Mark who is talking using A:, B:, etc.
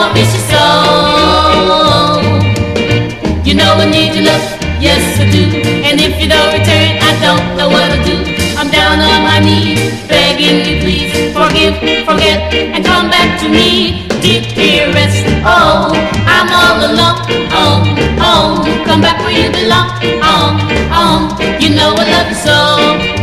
A: miss you so. You know I need your love, yes I do. And if you don't return, I don't know what to do. I'm down on my knees, begging you please forgive, forget, and come back to me, dearest. Oh, I'm all alone. Come back where you belong. You know I love you so.